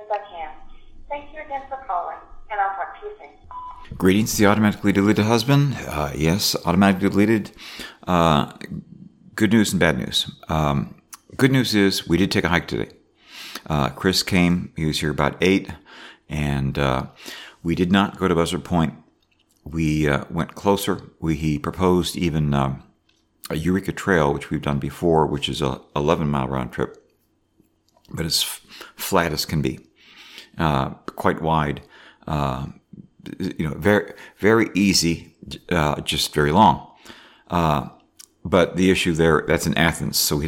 as I can. Thank you again for calling, and I'll talk to you soon. Greetings, the automatically deleted husband. Yes, automatically deleted. Good news and bad news. Good news is we did take a hike today. Chris came. He was here about 8, and we did not go to Buzzard Point. We went closer. He proposed even a Eureka Trail, which we've done before, which is a 11-mile round trip, but as flat as can be, quite wide. Very, very easy, just very long. But the issue there, that's in Athens, so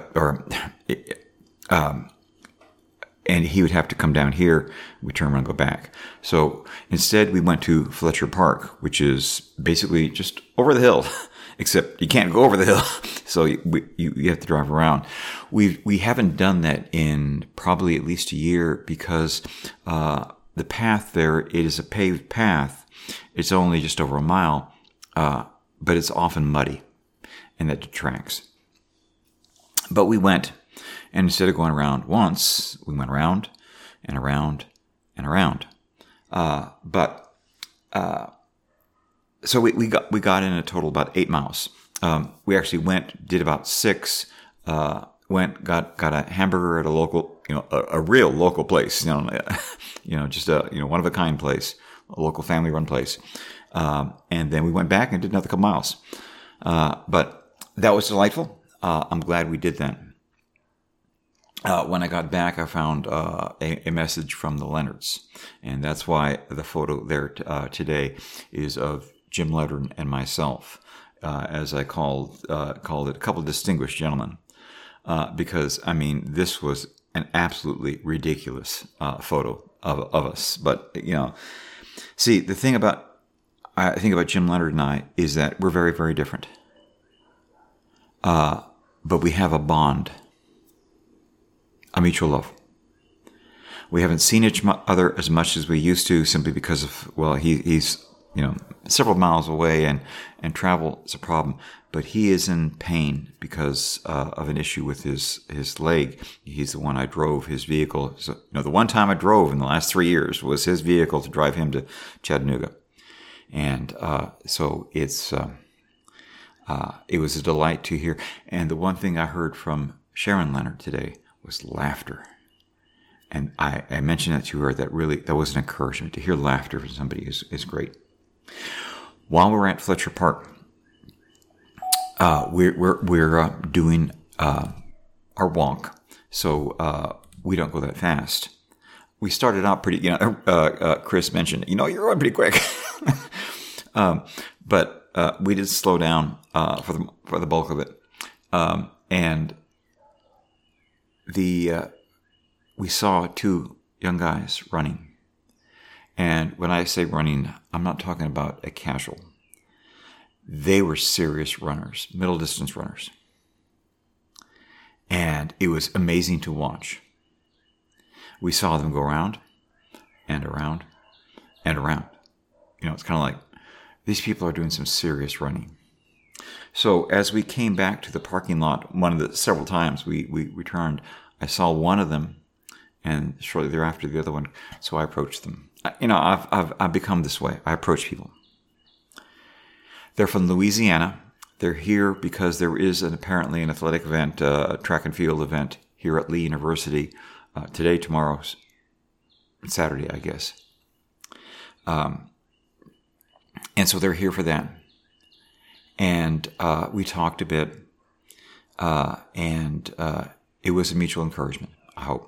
and he would have to come down here, we turn around and go back. So instead we went to Fletcher Park, which is basically just over the hill, except you can't go over the hill, so you have to drive around. We haven't done that in probably at least a year because the path there, it is a paved path. It's only just over a mile, but it's often muddy, and that detracts. But we went, and instead of going around once, we went around and around and around. So we got in a total about 8 miles. We actually did about 6. Got a hamburger at a local, a real local place, just a one of a kind place, a local family run place. And then we went back and did another couple miles. But that was delightful. I'm glad we did that. When I got back, I found a message from the Leonards, and that's why the photo there today is of Jim Leonard and myself, as I called it, a couple of distinguished gentlemen, because this was an absolutely ridiculous photo of us. But see, the thing I think about Jim Leonard and I is that we're very, very different, but we have a bond. A mutual love. We haven't seen each other as much as we used to simply because of, he's, several miles away and travel is a problem. But he is in pain because of an issue with his leg. He's the one I drove his vehicle. So, the one time I drove in the last 3 years was his vehicle to drive him to Chattanooga. And so it was a delight to hear. And the one thing I heard from Sharon Leonard today was laughter. And I mentioned that to her, that was an encouragement. To hear laughter from somebody is great. While we're at Fletcher Park, we're doing our walk, so we don't go that fast. We started out pretty, Chris mentioned, you're going pretty quick. But we did slow down for the bulk of it. And we saw 2 young guys running. And when I say running, I'm not talking about a casual. They were serious runners, middle distance runners. And it was amazing to watch. We saw them go around and around and around. It's kind of like these people are doing some serious running. So as we came back to the parking lot, one of the several times we returned, I saw one of them, and shortly thereafter the other one. So I approached them. I've become this way. I approach people. They're from Louisiana. They're here because there is apparently an athletic event, a track and field event here at Lee University today, tomorrow, Saturday, I guess. And so they're here for that. And we talked a bit, and it was a mutual encouragement, I hope.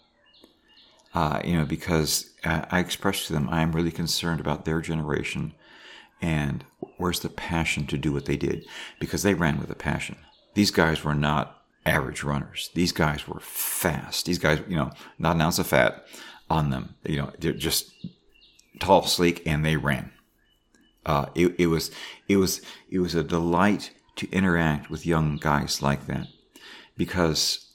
Because I expressed to them, I am really concerned about their generation, and where's the passion to do what they did? Because they ran with a passion. These guys were not average runners. These guys were fast. These guys, not an ounce of fat on them. They're just tall, sleek, and they ran. It was a delight to interact with young guys like that, because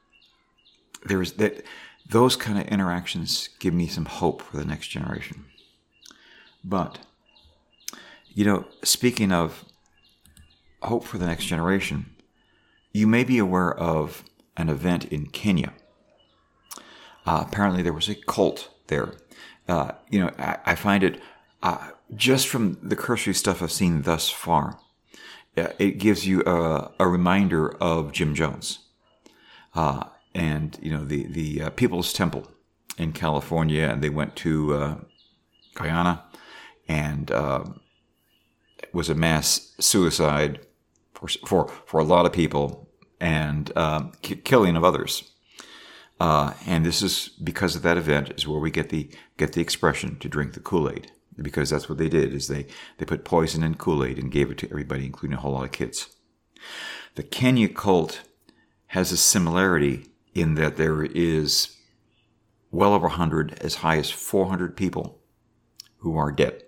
those kind of interactions give me some hope for the next generation. But, speaking of hope for the next generation, you may be aware of an event in Kenya. Apparently, there was a cult there. I find it just from the cursory stuff I've seen thus far. It gives you a reminder of Jim Jones, and the People's Temple in California, and they went to Guyana, and it was a mass suicide for a lot of people, and killing of others. And this is because of that event is where we get the expression to drink the Kool-Aid, because that's what they did is they put poison in Kool-Aid and gave it to everybody, including a whole lot of kids. The Kenya cult has a similarity in that there is well over 100, as high as 400 people who are dead.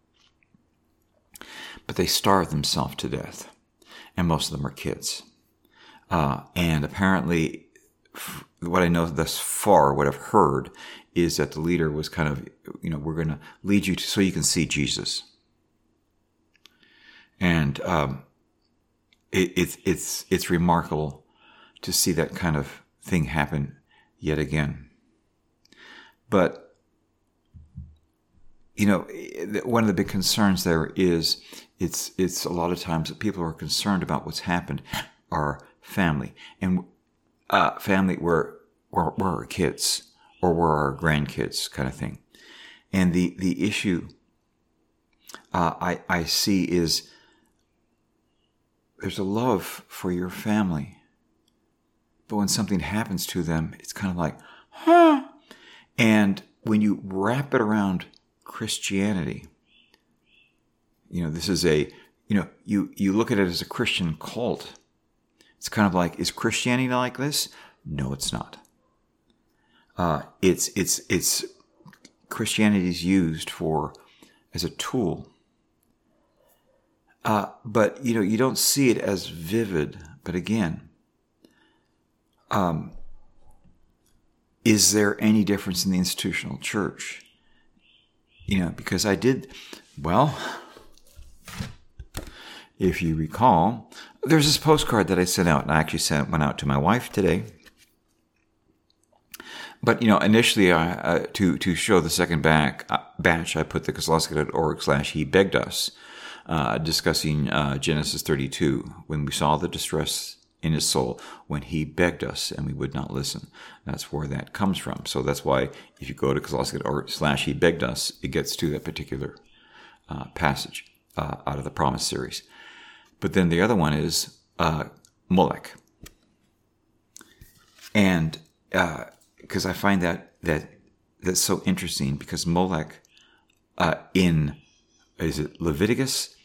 But they starve themselves to death, and most of them are kids. And apparently, what I know thus far, what I've heard, is that the leader was kind of, we're going to lead you so you can see Jesus. And it's remarkable to see that kind of thing happen yet again. But one of the big concerns there is it's a lot of times that people are concerned about what's happened are family, and family where our kids or where our grandkids kind of thing. And the issue I see is there's a love for your family, but when something happens to them, it's kind of like, huh? And when you wrap it around Christianity, this is you look at it as a Christian cult. It's kind of like, is Christianity like this? No, it's not. It's Christianity is used as a tool. But you don't see it as vivid. But again, is there any difference in the institutional church? Because if you recall, there's this postcard that I sent out, and I actually went out to my wife today. But, initially, to show the second batch, I put the Kozlowski.org/he begged us, discussing Genesis 32, when we saw the distress in his soul, when he begged us and we would not listen. That's where that comes from. So that's why if you go to Kozlowski.org/he begged us, it gets to that particular passage out of the Promise series. But then the other one is Molech. And because I find that's so interesting, because Molech is it Leviticus?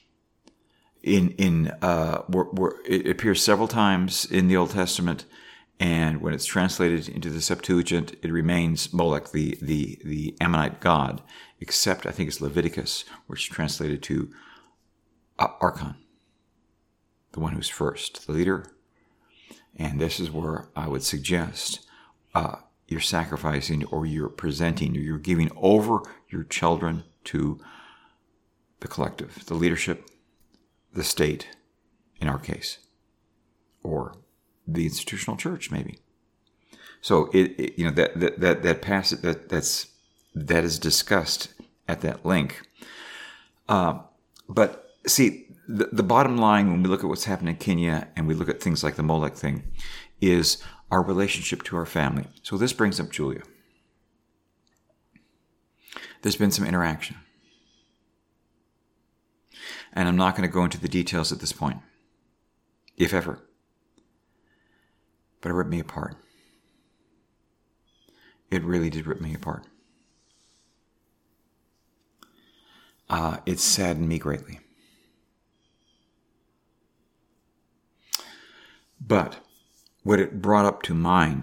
It appears several times in the Old Testament, and when it's translated into the Septuagint, it remains Molech, the Ammonite god, except I think it's Leviticus, which is translated to Archon, the one who's first, the leader. And this is where I would suggest you're sacrificing, or you're presenting, or you're giving over your children to the collective, the leadership, the state, in our case, or the institutional church, maybe. So that passage that is discussed at that link. But see, the bottom line when we look at what's happened in Kenya and we look at things like the Molech thing is our relationship to our family. So this brings up Julia. There's been some interaction. And I'm not going to go into the details at this point, if ever. But it ripped me apart. It really did rip me apart. It saddened me greatly. But what it brought up to mind,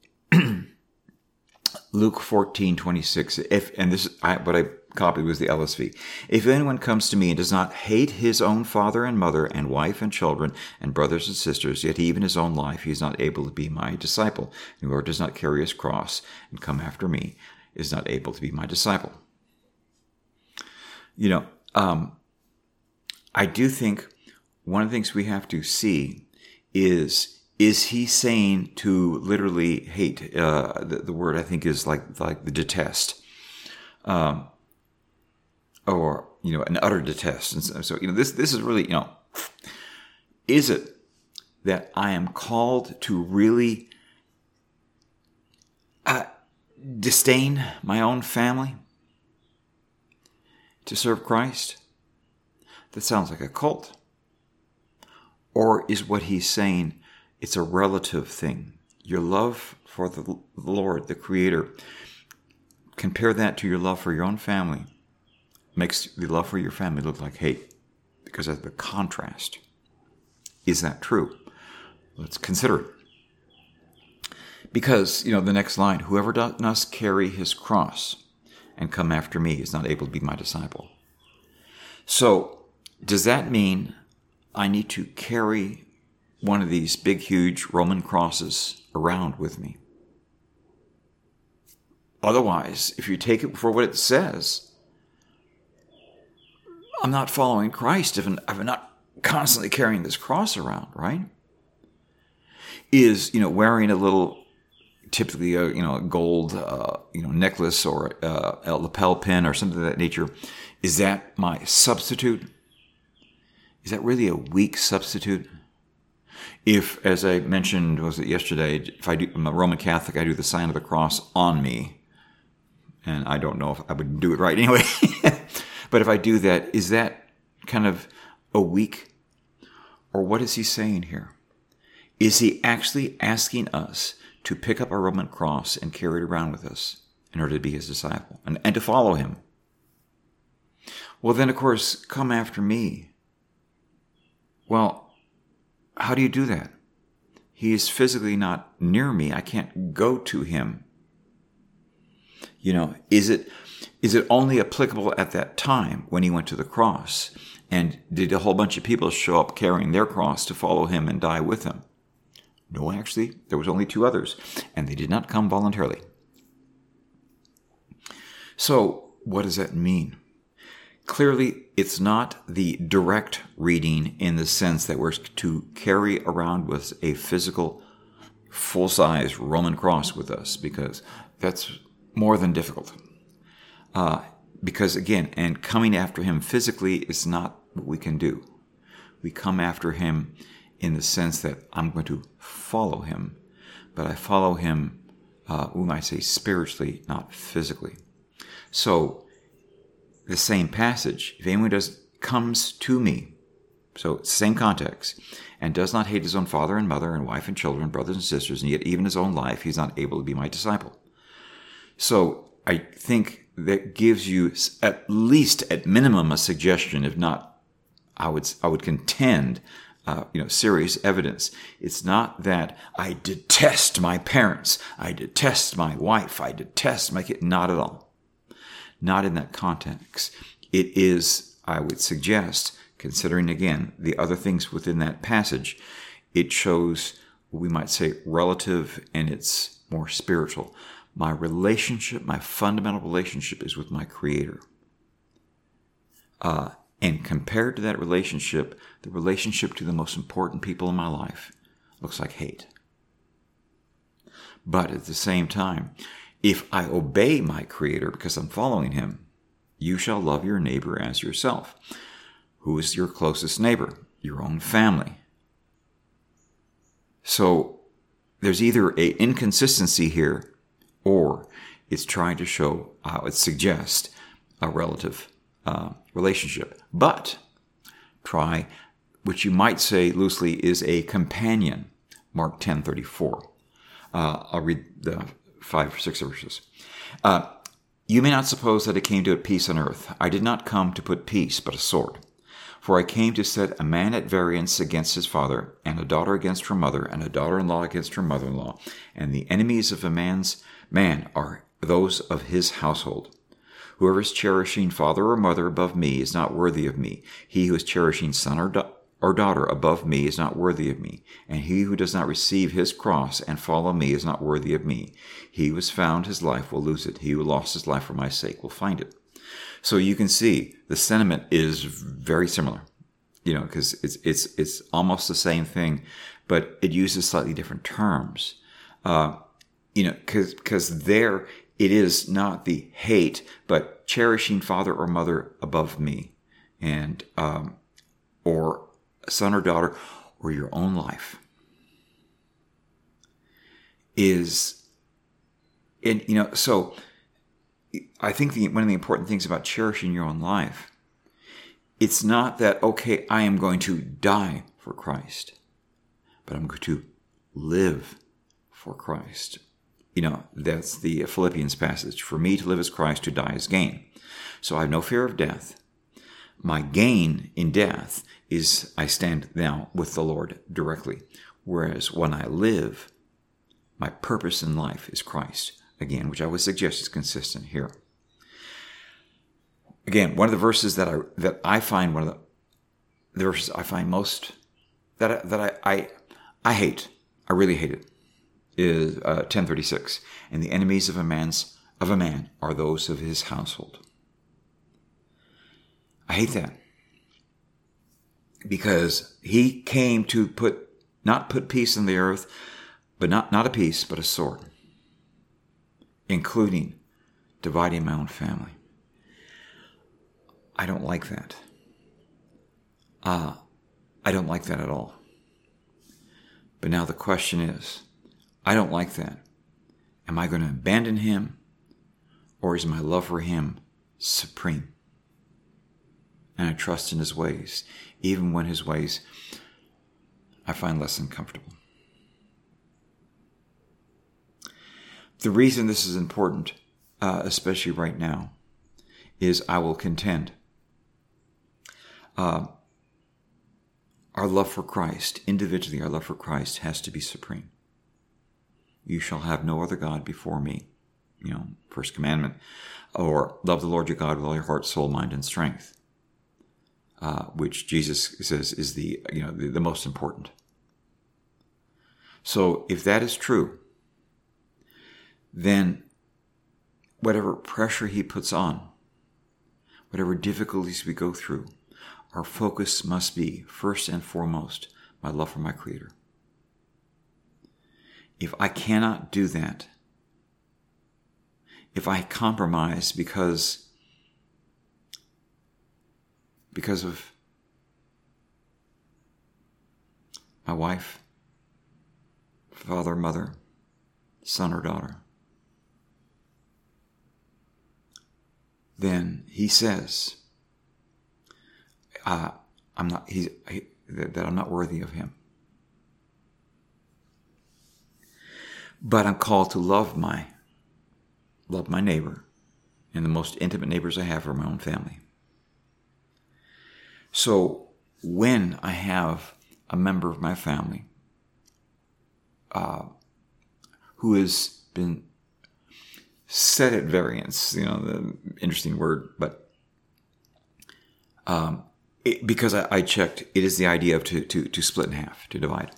Luke 14:26. What I copied was the LSV. If anyone comes to me and does not hate his own father and mother and wife and children and brothers and sisters, yet even his own life, he is not able to be my disciple. And whoever does not carry his cross and come after me is not able to be my disciple. I do think one of the things we have to see is is he saying to literally hate? The word I think is like the detest, or an utter detest. And so this is really is it that I am called to really disdain my own family to serve Christ? That sounds like a cult. Or is what he's saying, it's a relative thing? Your love for the Lord, the Creator, compare that to your love for your own family. Makes the love for your family look like hate because of the contrast. Is that true? Let's consider it. Because, the next line, whoever does not carry his cross and come after me is not able to be my disciple. So, does that mean I need to carry one of these big, huge Roman crosses around with me? Otherwise, if you take it for what it says, I'm not following Christ if I'm not constantly carrying this cross around, right? Is, wearing a little, typically a gold, necklace or a lapel pin or something of that nature, is that my substitute? Is that really a weak substitute? If, as I mentioned, was it yesterday, if I'm a Roman Catholic, I do the sign of the cross on me, and I don't know if I would do it right anyway. But if I do that, is that kind of a weak? Or what is he saying here? Is he actually asking us to pick up a Roman cross and carry it around with us in order to be his disciple and to follow him? Well, then, of course, come after me. Well, how do you do that? He is physically not near me. I can't go to him. Is it only applicable at that time when he went to the cross? And did a whole bunch of people show up carrying their cross to follow him and die with him? No, actually, there was only 2 others, and they did not come voluntarily. So, what does that mean? Clearly, it's not the direct reading in the sense that we're to carry around with a physical, full-size Roman cross with us, because that's more than difficult. Because again, and coming after him physically is not what we can do. We come after him in the sense that I'm going to follow him, but I follow him, we might say spiritually, not physically. So, the same passage, if anyone comes to me, so it's the same context, and does not hate his own father and mother and wife and children, brothers and sisters, and yet even his own life, he's not able to be my disciple. So I think that gives you at least, at minimum, a suggestion, if not, I would contend, serious evidence. It's not that I detest my parents, I detest my wife, I detest my kid. Not at all. Not in that context. It is, I would suggest, considering again the other things within that passage, it shows what we might say relative, and it's more spiritual. My relationship, my fundamental relationship is with my Creator. And compared to that relationship, the relationship to the most important people in my life looks like hate. But at the same time, if I obey my Creator because I'm following him, you shall love your neighbor as yourself. Who is your closest neighbor? Your own family. So there's either an inconsistency here, or it's trying to show how it suggests a relative relationship. But try, which you might say loosely is a companion, Mark 10:34. I'll read the 5 or 6 verses. You may not suppose that I came to put peace on earth. I did not come to put peace, but a sword. For I came to set a man at variance against his father, and a daughter against her mother, and a daughter-in-law against her mother-in-law. And the enemies of a man are those of his household. Whoever is cherishing father or mother above me is not worthy of me. He who is cherishing son or daughter above me is not worthy of me. And he who does not receive his cross and follow me is not worthy of me. He who has found his life will lose it. He who lost his life for my sake will find it. So you can see the sentiment is very similar, because it's almost the same thing. but it uses slightly different terms. Because there it is not the hate, but cherishing father or mother above me, and or son or daughter, or your own life is, and so I think one of the important things about cherishing your own life, it's not that, okay, I am going to die for Christ, but I'm going to live for Christ. That's the Philippians passage. For me to live is Christ, to die is gain. So I have no fear of death. My gain in death is I stand now with the Lord directly. Whereas when I live, my purpose in life is Christ. Again, which I would suggest is consistent here. Again, one of the verses that I find, one of the verses I find most that I hate, I really hate it, is 10:36. And the enemies of a man are those of his household. I hate that, because he came to not put peace in the earth, but not a peace, but a sword, including dividing my own family. I don't like that. I don't like that at all. But now the question is, I don't like that. Am I going to abandon him, or is my love for him supreme? And I trust in his ways, even when his ways I find less than comfortable. The reason this is important, especially right now, is I will contend. Our love for Christ, individually, our love for Christ has to be supreme. You shall have no other God before me. First commandment. Or love the Lord your God with all your heart, soul, mind, and strength. Which Jesus says is the most important. So if that is true, then whatever pressure he puts on, whatever difficulties we go through, our focus must be, first and foremost, my love for my Creator. If I cannot do that, if I compromise because of my wife, father, mother, son or daughter, then he says, that I'm not worthy of him. But I'm called to love my neighbor, and the most intimate neighbors I have are my own family. So when I have a member of my family who has been set at variance, the interesting word, but because I checked, it is the idea of to split in half, to divide.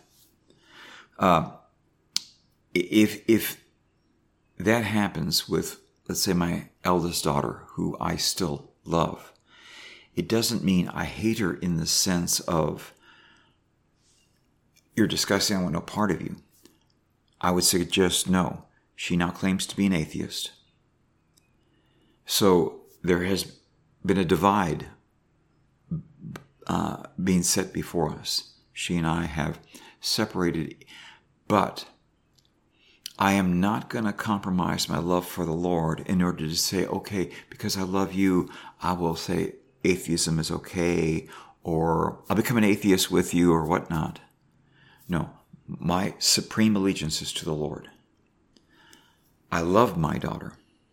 If that happens with, let's say, my eldest daughter, who I still love, it doesn't mean I hate her in the sense of, you're disgusting, I want no part of you. I would suggest no. She now claims to be an atheist. So there has been a divide being set before us. She and I have separated, but I am not going to compromise my love for the Lord in order to say, okay, because I love you, I will say atheism is okay, or I'll become an atheist with you, or whatnot. No, my supreme allegiance is to the Lord. I love my daughter,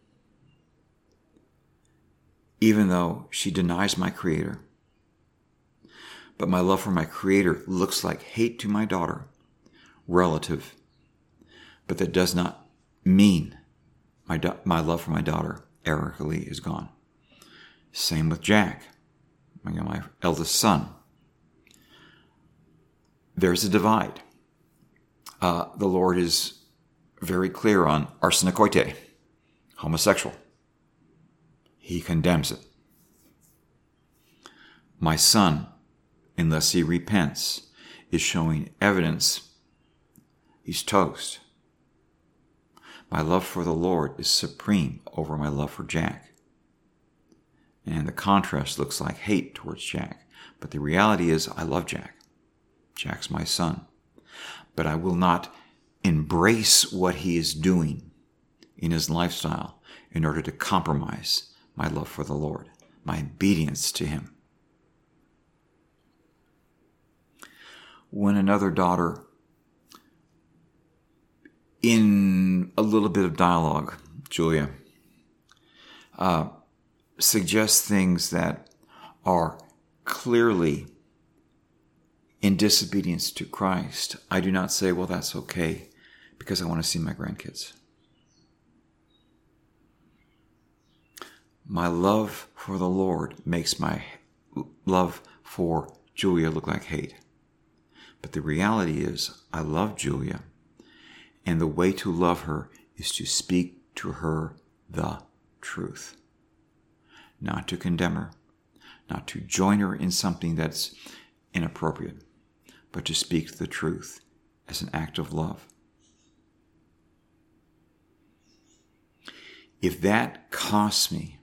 even though she denies my Creator. But my love for my Creator looks like hate to my daughter, relative. But that does not mean my love for my daughter, Erica Lee, is gone. Same with Jack, my eldest son. There's a divide. The Lord is very clear on arsenokoitai, homosexual. He condemns it. My son, unless he repents, is showing evidence, he's toast. My love for the Lord is supreme over my love for Jack. And the contrast looks like hate towards Jack. But the reality is, I love Jack. Jack's my son. But I will not embrace what he is doing in his lifestyle in order to compromise my love for the Lord, my obedience to him. When another daughter, in a little bit of dialogue, Julia, suggests things that are clearly in disobedience to Christ, I do not say, well, that's okay, because I want to see my grandkids. My love for the Lord makes my love for Julia look like hate. But the reality is, I love Julia, and the way to love her is to speak to her the truth. Not to condemn her, not to join her in something that's inappropriate, but to speak the truth as an act of love. If that costs me,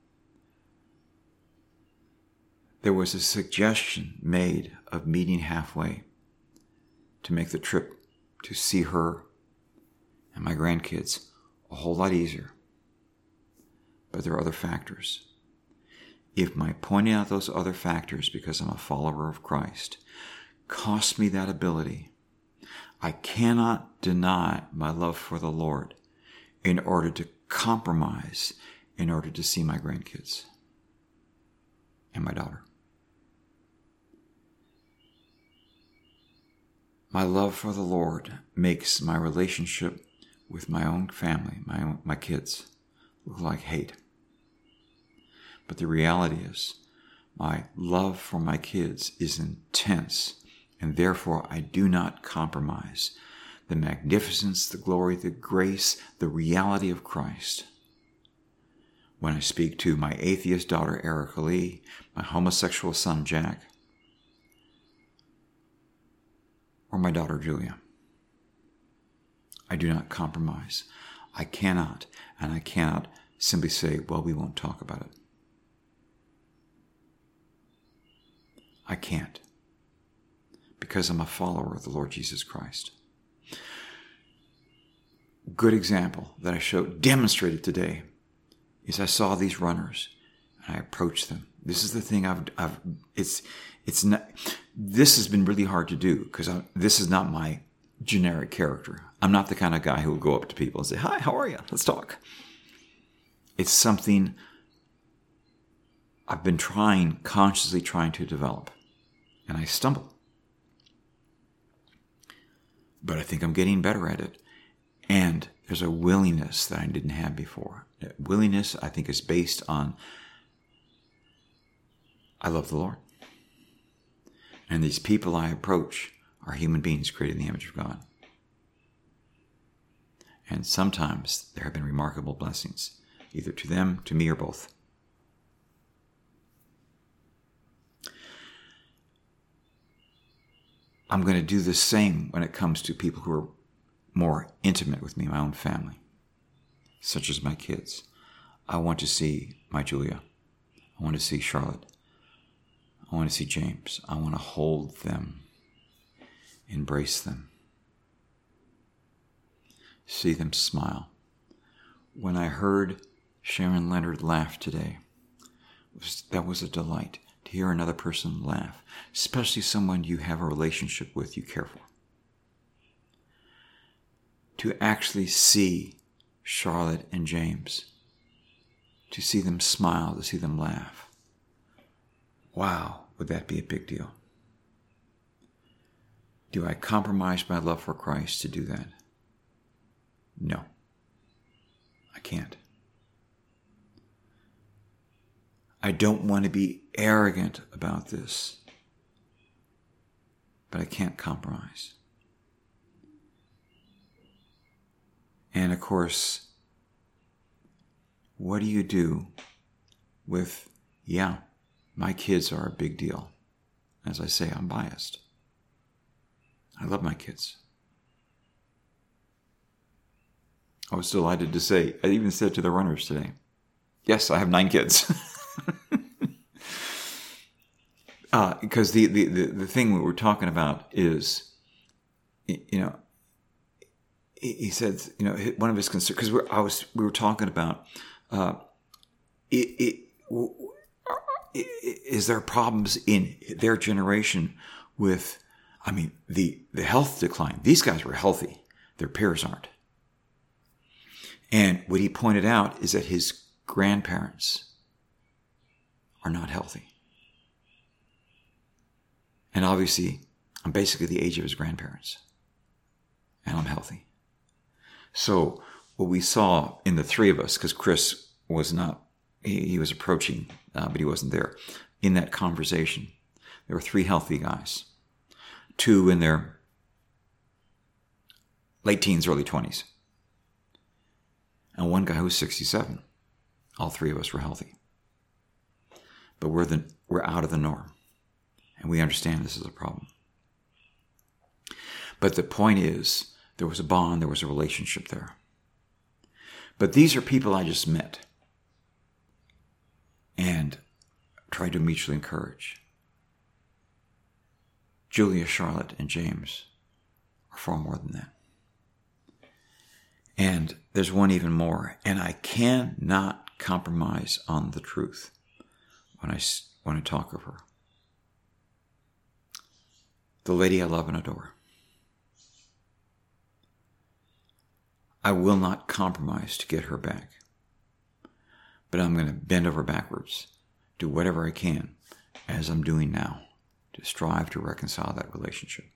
there was a suggestion made of meeting halfway to make the trip to see her and my grandkids a whole lot easier. But there are other factors. If my pointing out those other factors because I'm a follower of Christ costs me that ability, I cannot deny my love for the Lord in order to compromise in order to see my grandkids and my daughter. My love for the Lord makes my relationship with my own family, my kids, look like hate. But the reality is, my love for my kids is intense, and therefore I do not compromise the magnificence, the glory, the grace, the reality of Christ. When I speak to my atheist daughter, Erica Lee, my homosexual son, Jack, or my daughter, Julia, I do not compromise. I cannot simply say, well, we won't talk about it. I can't, because I'm a follower of the Lord Jesus Christ. Good example that I demonstrated today is I saw these runners and I approached them. This is the thing it's not, this has been really hard to do because this is not my generic character. I'm not the kind of guy who will go up to people and say, hi, how are you? Let's talk. It's something I've been consciously trying to develop, and I stumble. But I think I'm getting better at it. And there's a willingness that I didn't have before. That willingness, I think, is based on I love the Lord. And these people I approach are human beings created in the image of God. And sometimes there have been remarkable blessings, either to them, to me, or both. I'm going to do the same when it comes to people who are more intimate with me, my own family, such as my kids. I want to see my Julia. I want to see Charlotte. I want to see James. I want to hold them, embrace them, see them smile. When I heard Sharon Leonard laugh today, that was a delight to hear another person laugh, especially someone you have a relationship with, you care for. To actually see Charlotte and James, to see them smile, to see them laugh. Wow, would that be a big deal? Do I compromise my love for Christ to do that? No, I can't. I don't want to be arrogant about this, but I can't compromise. And of course, what do you do with, my kids are a big deal. As I say, I'm biased. I love my kids. I was delighted to say, I even said to the runners today, yes, I have 9 kids. Because the thing we were talking about is, he said, one of his concerns, because we were talking about, is there problems in their generation with, the health decline? These guys were healthy. Their peers aren't. And what he pointed out is that his grandparents are not healthy. And obviously, I'm basically the age of his grandparents. And I'm healthy. So what we saw in the 3 of us, because Chris was not, he was approaching, but he wasn't there. In that conversation, there were 3 healthy guys. 2 in their late teens, early 20s. And 1 guy who was 67. All 3 of us were healthy. But we're out of the norm. And we understand this is a problem. But the point is, there was a bond, there was a relationship there. But these are people I just met and tried to mutually encourage. Julia, Charlotte, and James are far more than that. And there's one even more. And I cannot compromise on the truth when I talk of her. The lady I love and adore. I will not compromise to get her back. But I'm going to bend over backwards, do whatever I can, as I'm doing now, to strive to reconcile that relationship.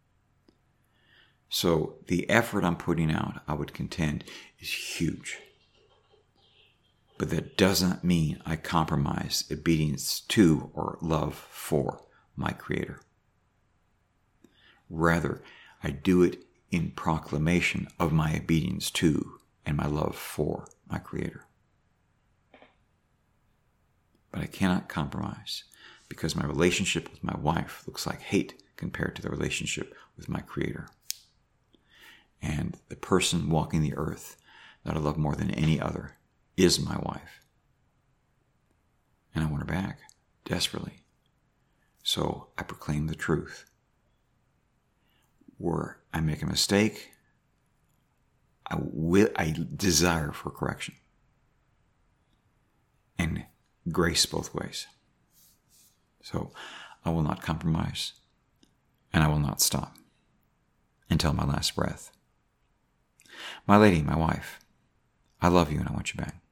So the effort I'm putting out, I would contend, is huge. But that doesn't mean I compromise obedience to or love for my Creator. Rather, I do it in proclamation of my obedience to and my love for my Creator. But I cannot compromise because my relationship with my wife looks like hate compared to the relationship with my Creator. And the person walking the earth that I love more than any other is my wife. And I want her back desperately. So I proclaim the truth. Where I make a mistake, I desire for correction. And grace both ways. So I will not compromise, and I will not stop until my last breath. My lady, my wife, I love you and I want you back.